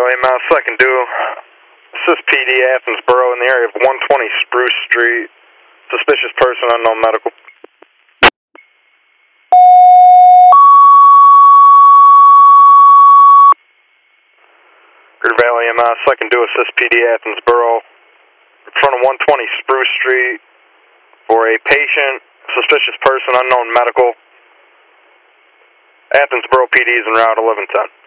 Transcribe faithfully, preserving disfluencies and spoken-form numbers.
Valley, Mouse Second Duo. Assist P D Athensboro in the area of one twenty Spruce Street. Suspicious person, unknown medical. Greer Valley, Mouse Second Duo. Assist P D Athensboro in front of one twenty Spruce Street for a patient, suspicious person, unknown medical. Athensboro P D is en route eleven ten.